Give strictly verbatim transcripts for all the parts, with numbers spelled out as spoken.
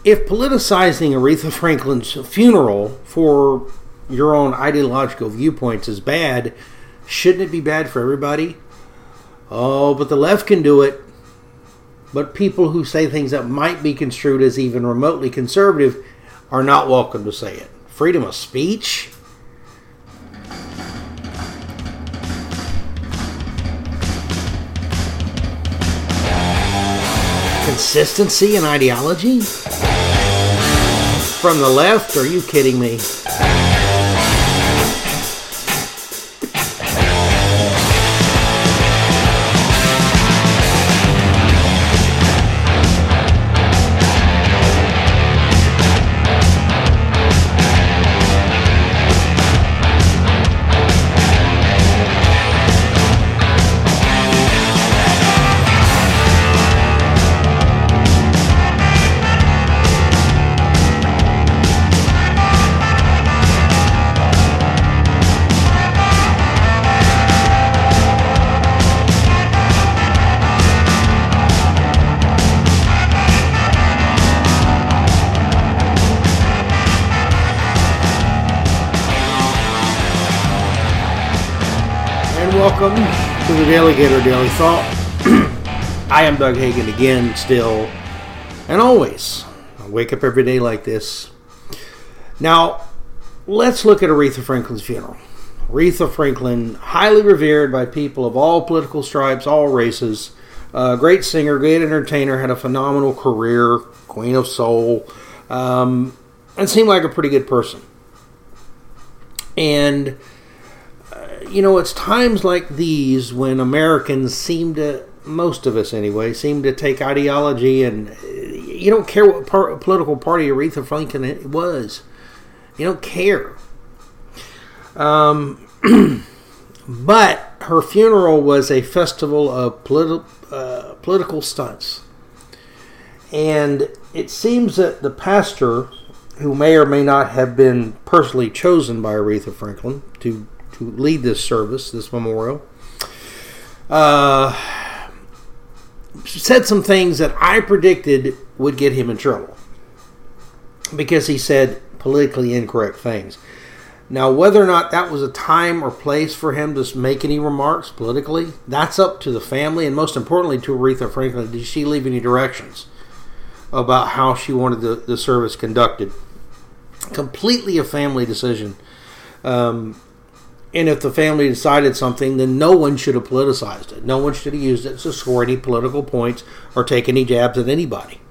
if politicizing Aretha Franklin's funeral for your own ideological viewpoints is bad, shouldn't it be bad for everybody? Oh, but the left can do it. But people who say things that might be construed as even remotely conservative are not welcome to say it. Freedom of speech? Consistency in ideology? From the left? Are you kidding me? Welcome to the Daily Gator Daily Thought. I am Doug Hagen again, still, and always. I wake up every day like this. Now, let's look at Aretha Franklin's funeral. Aretha Franklin, highly revered by people of all political stripes, all races. Uh, great singer, great entertainer, had a phenomenal career, queen of soul, um, and seemed like a pretty good person. And you know, it's times like these when Americans seem to, most of us anyway, seem to take ideology and you don't care what par- political party Aretha Franklin was. You don't care. Um, but her funeral was a festival of politi- uh, political stunts. And it seems that the pastor, who may or may not have been personally chosen by Aretha Franklin to to lead this service, this memorial, uh, said some things that I predicted would get him in trouble because he said politically incorrect things. Now, whether or not that was a time or place for him to make any remarks politically, that's up to the family, and most importantly to Aretha Franklin. Did she leave any directions about how she wanted the, the service conducted? Completely a family decision. Um, And if the family decided something, then no one should have politicized it. No one should have used it to score any political points or take any jabs at anybody.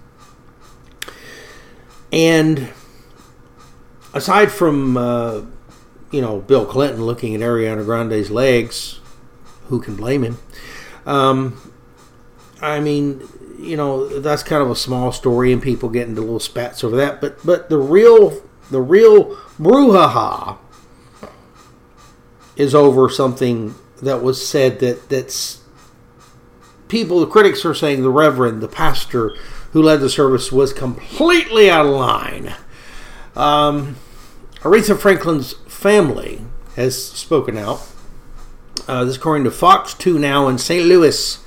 And aside from, uh, you know, Bill Clinton looking at Ariana Grande's legs, who can blame him? Um, I mean, you know, that's kind of a small story, and people get into little spats over that. But but the real the real brouhaha is over something that was said that that's people, the critics are saying the reverend, the pastor who led the service was completely out of line. Um, Aretha Franklin's family has spoken out. Uh, this according to Fox two Now in Saint Louis.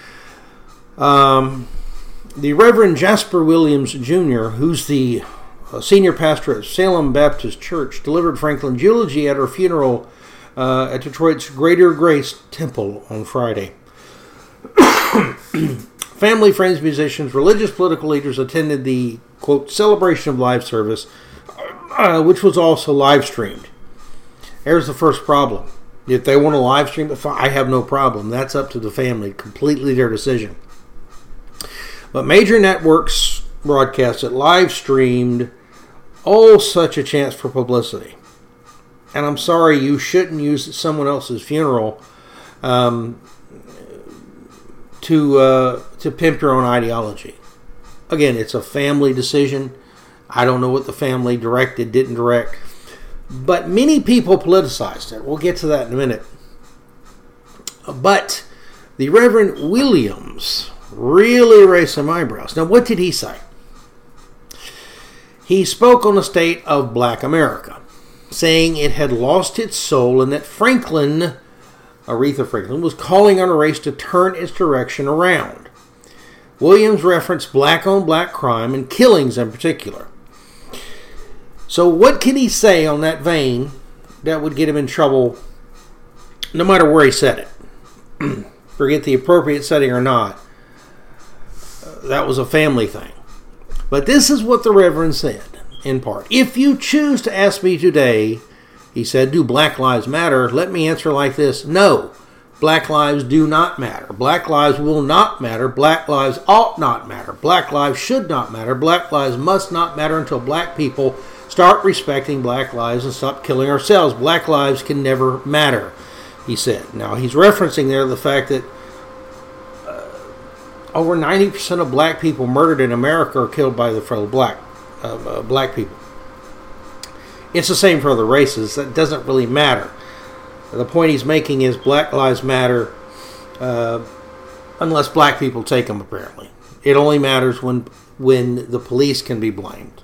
Um, the Reverend Jasper Williams Junior, who's the uh, senior pastor at Salem Baptist Church, delivered Franklin's eulogy at her funeral Uh, at Detroit's Greater Grace Temple on Friday. Family, friends, musicians, religious, political leaders attended the, quote, celebration of life service, uh, which was also live streamed. Here's the first problem. If they want to live stream it, I have no problem. That's up to the family. Completely their decision. But major networks broadcast it, live streamed. Oh, such a chance for publicity. And I'm sorry, you shouldn't use someone else's funeral um, to uh, to pimp your own ideology. Again, it's a family decision. I don't know what the family directed, didn't direct. But many people politicized it. We'll get to that in a minute. But the Reverend Williams really raised some eyebrows. Now, what did he say? He spoke on the state of Black America, saying it had lost its soul and that Franklin, Aretha Franklin, was calling on a race to turn its direction around. Williams referenced black-on-black crime and killings in particular. So what can he say on that vein that would get him in trouble no matter where he said it? Forget the appropriate setting or not. That was a family thing. But this is what the Reverend said, in part. If you choose to ask me today, he said, do Black Lives Matter? Let me answer like this. No, Black lives do not matter. Black lives will not matter. Black lives ought not matter. Black lives should not matter. Black lives must not matter until black people start respecting black lives and stop killing ourselves. Black lives can never matter, he said. Now, he's referencing there the fact that uh, over ninety percent of black people murdered in America are killed by the fellow black, uh, uh, black people. It's the same for other races. That doesn't really matter. The point he's making is black lives matter uh, unless black people take them, apparently. It only matters when when the police can be blamed.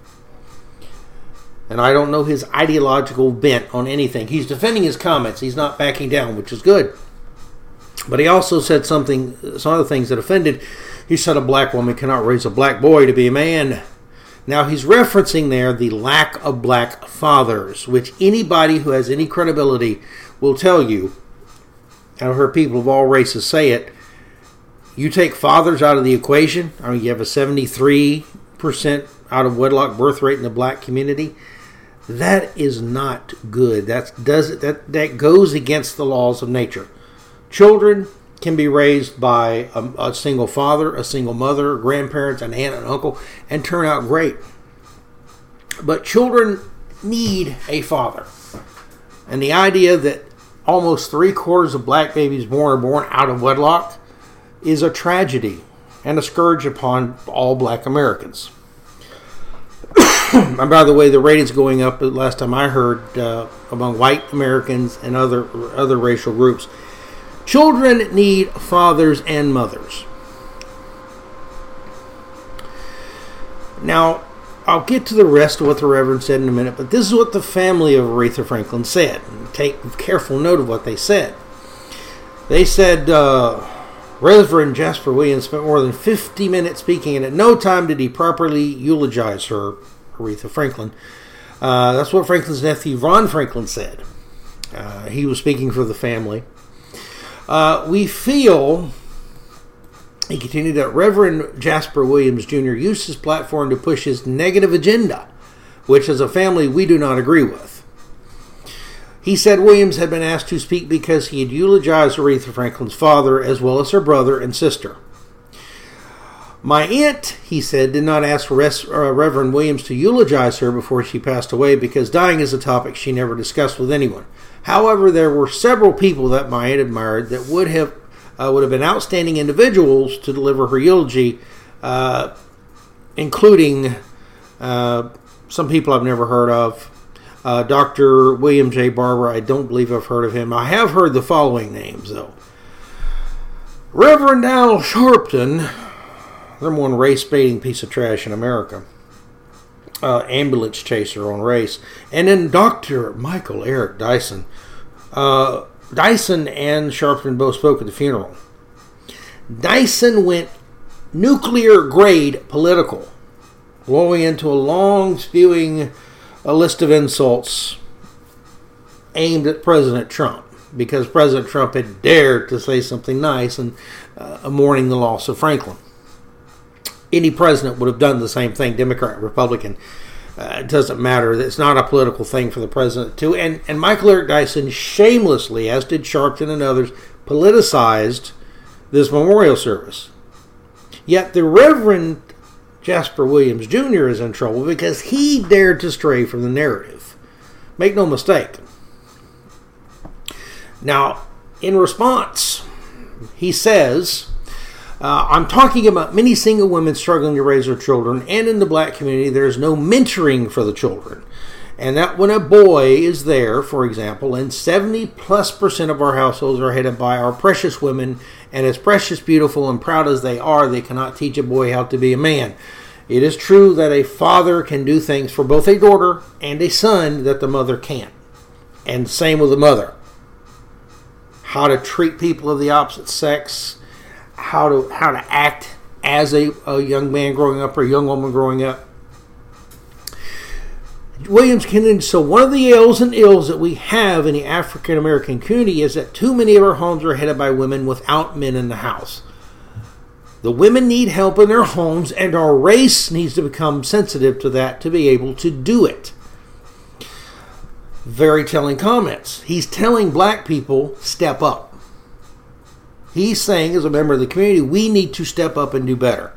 And I don't know his ideological bent on anything. He's defending his comments. He's not backing down, which is good. But he also said something, some other things that offended. He said a black woman cannot raise a black boy to be a man. Now he's referencing there the lack of black fathers, which anybody who has any credibility will tell you. I've heard people of all races say it. You take fathers out of the equation. I mean, you have a seventy-three percent out of wedlock birth rate in the black community. That is not good. That's does that that goes against the laws of nature. Children can be raised by a, a single father, a single mother, grandparents, an aunt, and uncle, and turn out great. But children need a father. And the idea that almost three quarters of black babies born are born out of wedlock is a tragedy and a scourge upon all black Americans. And by the way, the rating's going up. Last time I heard, uh, among white Americans and other other racial groups. Children need fathers and mothers. Now, I'll get to the rest of what the Reverend said in a minute, but this is what the family of Aretha Franklin said. Take careful note of what they said. They said, uh, Reverend Jasper Williams spent more than fifty minutes speaking, and at no time did he properly eulogize her, Aretha Franklin. Uh, that's what Franklin's nephew, Ron Franklin, said. Uh, he was speaking for the family. Uh, we feel, he continued, that Reverend Jasper Williams Junior used his platform to push his negative agenda, which as a family we do not agree with. He said Williams had been asked to speak because he had eulogized Aretha Franklin's father as well as her brother and sister. My aunt, he said, did not ask Res- uh, Reverend Williams to eulogize her before she passed away because dying is a topic she never discussed with anyone. However, there were several people that my aunt admired that would have uh, would have been outstanding individuals to deliver her eulogy, uh, including uh, some people I've never heard of. Uh, Doctor William J. Barber, I don't believe I've heard of him. I have heard the following names, though. Reverend Al Sharpton, number one race-baiting piece of trash in America. Uh, ambulance chaser on race. And then Doctor Michael Eric Dyson. Uh, Dyson and Sharpton both spoke at the funeral. Dyson went nuclear-grade political, blowing into a long, spewing a list of insults aimed at President Trump, because President Trump had dared to say something nice and uh, mourning the loss of Franklin. Any president would have done the same thing, Democrat, Republican. Uh, it doesn't matter. It's not a political thing for the president to. And, and Michael Eric Dyson shamelessly, as did Sharpton and others, politicized this memorial service. Yet the Reverend Jasper Williams Junior is in trouble because he dared to stray from the narrative. Make no mistake. Now, in response, he says, Uh, I'm talking about many single women struggling to raise their children, and in the black community there is no mentoring for the children. And that when a boy is there, for example, and seventy plus percent of our households are headed by our precious women, and as precious, beautiful, and proud as they are, they cannot teach a boy how to be a man. It is true that a father can do things for both a daughter and a son that the mother can't. And same with the mother. How to treat people of the opposite sex, how to how to act as a, a young man growing up or a young woman growing up. Williams continued, so one of the ills and ills that we have in the African American community is that too many of our homes are headed by women without men in the house. The women need help in their homes, and our race needs to become sensitive to that to be able to do it. Very telling comments. He's telling black people, step up. He's saying, as a member of the community, we need to step up and do better.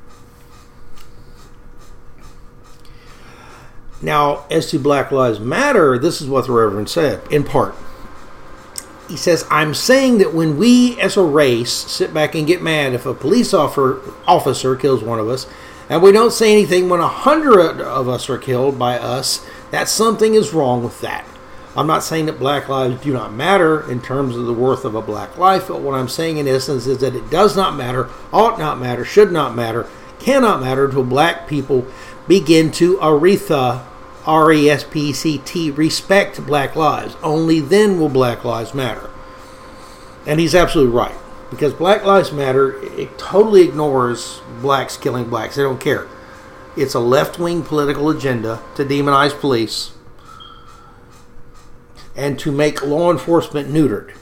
Now, as to Black Lives Matter, this is what the Reverend said, in part. He says, I'm saying that when we as a race sit back and get mad if a police officer kills one of us, and we don't say anything when a hundred of us are killed by us, that something is wrong with that. I'm not saying that black lives do not matter in terms of the worth of a black life, but what I'm saying in essence is that it does not matter, ought not matter, should not matter, cannot matter until black people begin to aretha, R E S P E C T, respect black lives. Only then will black lives matter. And he's absolutely right. Because Black Lives Matter, it totally ignores blacks killing blacks. They don't care. It's a left-wing political agenda to demonize police and to make law enforcement neutered.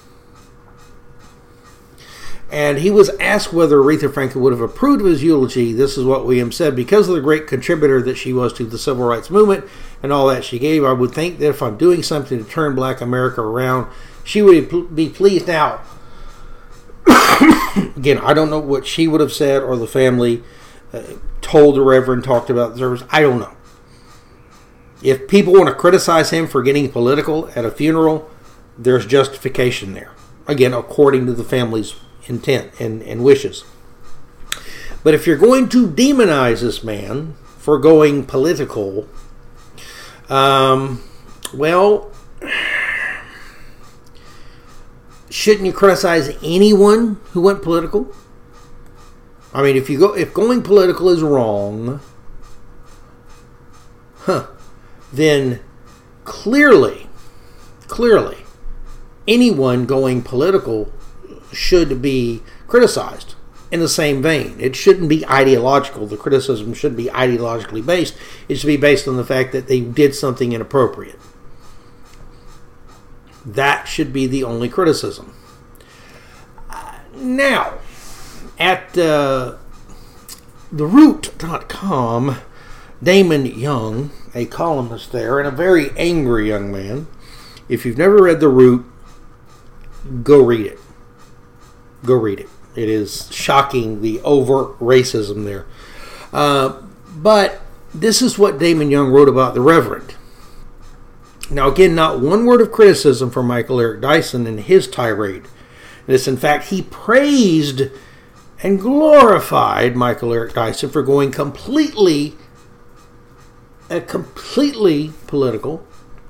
And he was asked whether Aretha Franklin would have approved of his eulogy. This is what Williams said. Because of the great contributor that she was to the civil rights movement and all that she gave, I would think that if I'm doing something to turn black America around, she would be pleased now. Again, I don't know what she would have said or the family uh, told the Reverend, talked about the service. I don't know. If people want to criticize him for getting political at a funeral, there's justification there. Again, according to the family's intent and, and wishes. But if you're going to demonize this man for going political, um, well, shouldn't you criticize anyone who went political? I mean, if you go, if going political is wrong, huh, then clearly, clearly, anyone going political should be criticized in the same vein. It shouldn't be ideological. The criticism shouldn't be ideologically based. It should be based on the fact that they did something inappropriate. That should be the only criticism. Uh, now, at uh, the root dot com, Damon Young, a columnist there, and a very angry young man. If you've never read The Root, go read it. Go read it. It is shocking, the overt racism there. Uh, but this is what Damon Young wrote about the Reverend. Now, again, not one word of criticism from Michael Eric Dyson in his tirade. This, in fact, he praised and glorified Michael Eric Dyson for going completely, uh, completely political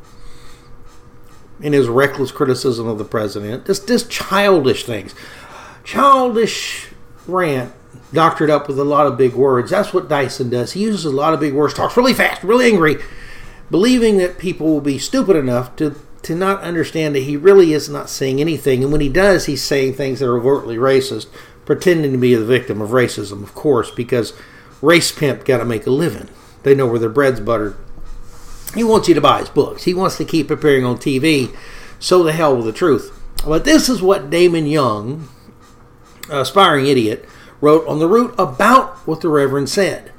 in his reckless criticism of the president. Just, just childish things. Childish rant, doctored up with a lot of big words. That's what Dyson does. He uses a lot of big words, talks really fast, really angry, believing that people will be stupid enough to, to not understand that he really is not saying anything. And when he does, he's saying things that are overtly racist, pretending to be the victim of racism, of course, because race pimp got to make a living. They know where their bread's buttered. He wants you to buy his books. He wants to keep appearing on T V. So the hell with the truth. But this is what Damon Young, aspiring idiot, wrote on The Root about what the Reverend said.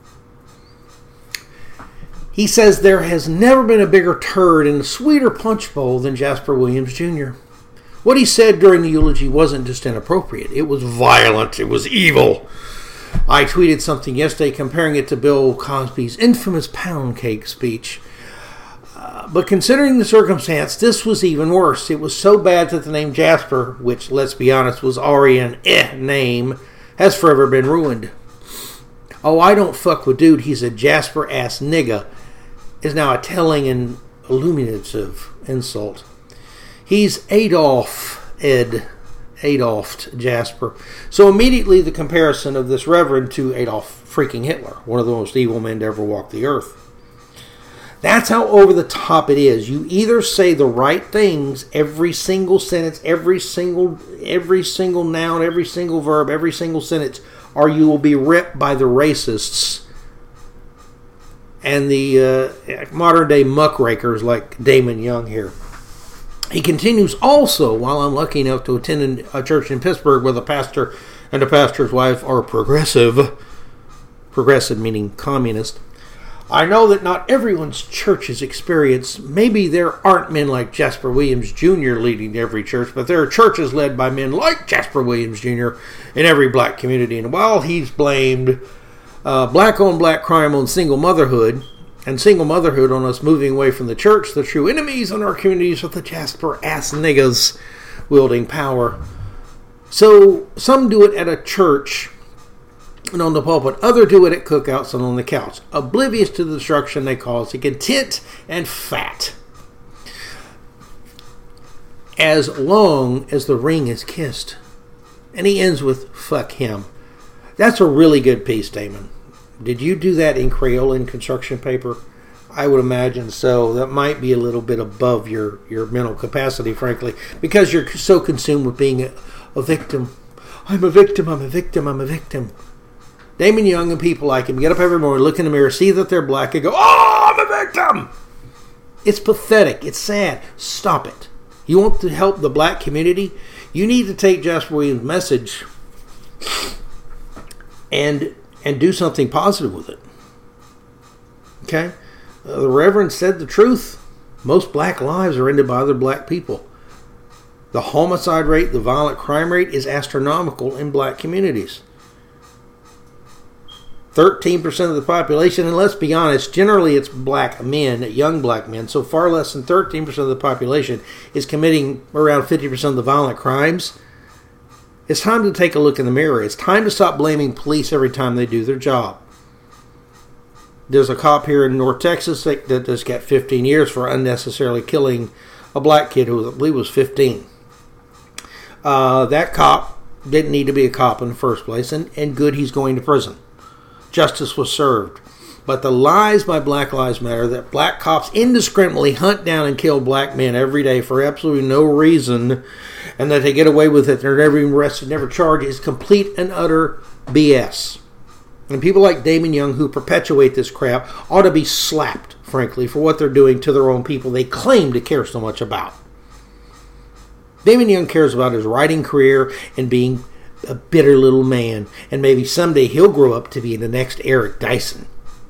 He says there has never been a bigger turd in a sweeter punch bowl than Jasper Williams Junior What he said during the eulogy wasn't just inappropriate. It was violent. It was evil. I tweeted something yesterday comparing it to Bill Cosby's infamous pound cake speech. Uh, but considering the circumstance, this was even worse. It was so bad that the name Jasper, which, let's be honest, was already an eh name, has forever been ruined. Oh, I don't fuck with dude, he's a Jasper-ass nigga, is now a telling and illuminative insult. He's Adolf Ed, Adolf Jasper. So immediately the comparison of this Reverend to Adolf freaking Hitler, one of the most evil men to ever walk the earth. That's how over the top it is. You either say the right things every single sentence, every single every single noun, every single verb, every single sentence or you will be ripped by the racists and the uh, modern-day muckrakers like Damon Young here. He continues, also, while I'm lucky enough to attend a church in Pittsburgh where the pastor and the pastor's wife are progressive, progressive meaning communist, I know that not everyone's church is experienced. Maybe there aren't men like Jasper Williams Junior leading every church, but there are churches led by men like Jasper Williams Junior in every black community. And while he's blamed uh, black-on-black crime on single motherhood, and single motherhood on us moving away from the church, the true enemies in our communities are the Jasper-ass niggas wielding power. So some do it at a church and on the pulpit, others do it at cookouts and on the couch, oblivious to the destruction they cause, content and fat, as long as the ring is kissed. And he ends with, fuck him. That's a really good piece, Damon. Did you do that in Crayola construction paper? I would imagine so. That might be a little bit above your, your mental capacity, frankly, because you're so consumed with being a, a victim. I'm a victim, I'm a victim, I'm a victim. Damon Young and people like him get up every morning, look in the mirror, see that they're black, and go, oh, I'm a victim! It's pathetic. It's sad. Stop it. You want to help the black community? You need to take Jasper Williams' message and and do something positive with it. Okay? Uh, the Reverend said the truth. Most black lives are ended by other black people. The homicide rate, the violent crime rate is astronomical in black communities. thirteen percent of the population, and let's be honest, generally it's black men, young black men, so far less than thirteen percent of the population is committing around fifty percent of the violent crimes. It's time to take a look in the mirror. It's time to stop blaming police every time they do their job. There's a cop here in North Texas that, that just got fifteen years for unnecessarily killing a black kid who I believe was fifteen. Uh, that cop didn't need to be a cop in the first place, and, and good, he's going to prison. Justice was served. But the lies by Black Lives Matter that black cops indiscriminately hunt down and kill black men every day for absolutely no reason, and that they get away with it, they're never even arrested, never charged, is complete and utter B S. And people like Damon Young who perpetuate this crap ought to be slapped, frankly, for what they're doing to their own people they claim to care so much about. Damon Young cares about his writing career and being a bitter little man, and maybe someday he'll grow up to be the next Eric Dyson.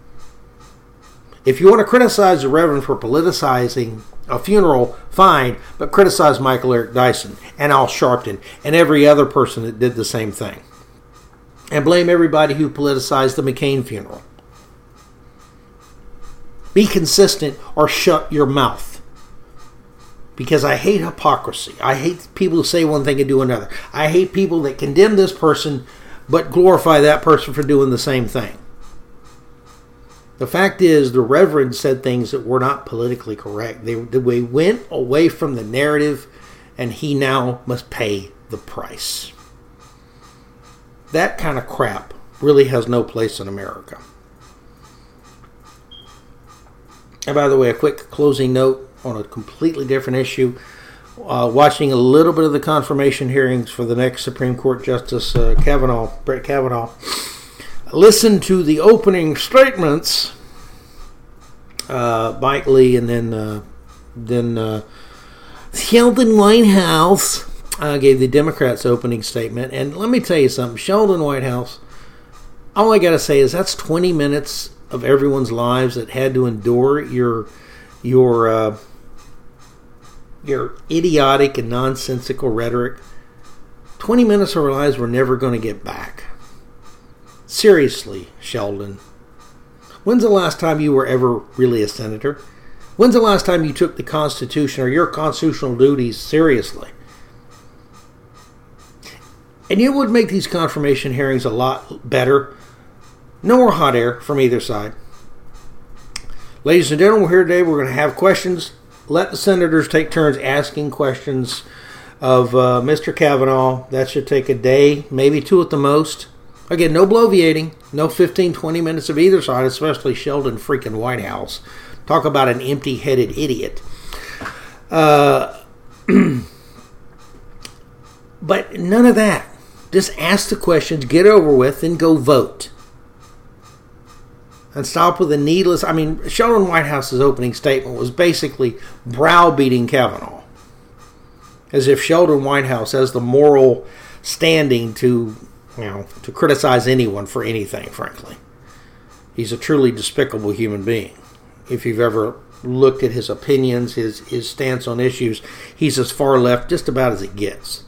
If you want to criticize the Reverend for politicizing a funeral, fine, but criticize Michael Eric Dyson and Al Sharpton and every other person that did the same thing. And blame everybody who politicized the McCain funeral. Be consistent or shut your mouth. Because I hate hypocrisy. I hate people who say one thing and do another. I hate people that condemn this person but glorify that person for doing the same thing. The fact is, the Reverend said things that were not politically correct. They, they went away from the narrative, and he now must pay the price. That kind of crap really has no place in America. And by the way, a quick closing note on a completely different issue. Uh, watching a little bit of the confirmation hearings for the next Supreme Court Justice uh, Kavanaugh, Brett Kavanaugh. Listen to the opening statements, uh, Mike Lee, and then uh, then uh, Sheldon Whitehouse uh, gave the Democrats' opening statement. And let me tell you something, Sheldon Whitehouse, all I got to say is that's twenty minutes of everyone's lives that had to endure your your uh, your idiotic and nonsensical rhetoric. twenty minutes of our lives we're never going to get back. Seriously, Sheldon. When's the last time you were ever really a senator? When's the last time you took the Constitution or your constitutional duties seriously? And you would make these confirmation hearings a lot better. No more hot air from either side. Ladies and gentlemen, we're here today. We're going to have questions. Let the senators take turns asking questions of uh, Mister Kavanaugh. That should take a day, maybe two at the most. Again, no bloviating, no fifteen, twenty minutes of either side, especially Sheldon freaking Whitehouse. Talk about an empty-headed idiot. Uh, but none of that. Just ask the questions, get over with, and go vote. And stop with the needless... I mean, Sheldon Whitehouse's opening statement was basically browbeating Kavanaugh. As if Sheldon Whitehouse has the moral standing to, you know, to criticize anyone for anything, frankly. He's a truly despicable human being. If you've ever looked at his opinions, his, his stance on issues, he's as far left just about as it gets.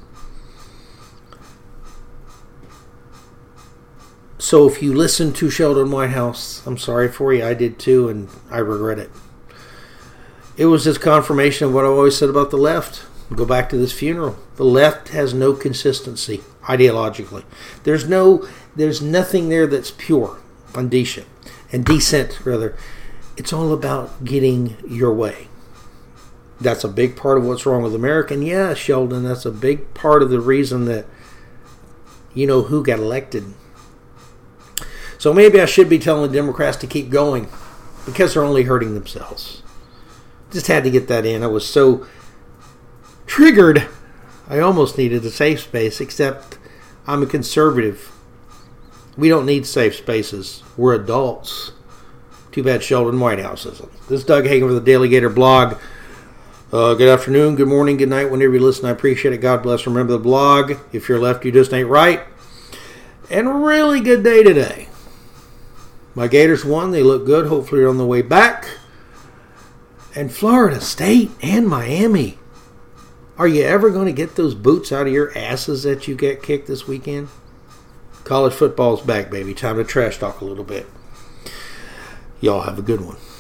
So if you listen to Sheldon Whitehouse, I'm sorry for you. I did too, and I regret it. It was just confirmation of what I always said about the left. Go back to this funeral. The left has no consistency ideologically. There's no, there's nothing there that's pure and decent, and decent rather. It's all about getting your way. That's a big part of what's wrong with America. And yeah, Sheldon, that's a big part of the reason that you know who got elected. So maybe I should be telling the Democrats to keep going because they're only hurting themselves. Just had to get that in. I was so triggered. I almost needed a safe space, except I'm a conservative. We don't need safe spaces. We're adults. Too bad Sheldon Whitehouse isn't. This is Doug Hagen for the Daily Gator blog. Uh, good afternoon, good morning, good night, whenever you listen. I appreciate it. God bless. Remember the blog. If you're left, you just ain't right. And a really good day today. My Gators won. They look good. Hopefully they're on the way back. And Florida State and Miami. Are you ever going to get those boots out of your asses that you get kicked this weekend? College football's back, baby. Time to trash talk a little bit. Y'all have a good one.